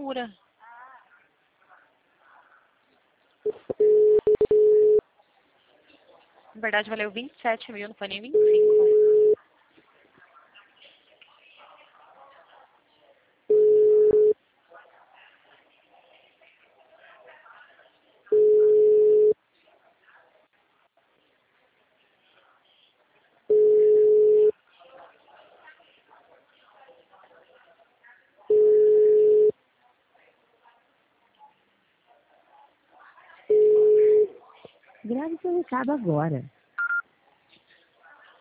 fatura. Na verdade, valeu 27 mil, não foi nem 25. Grave seu recado agora.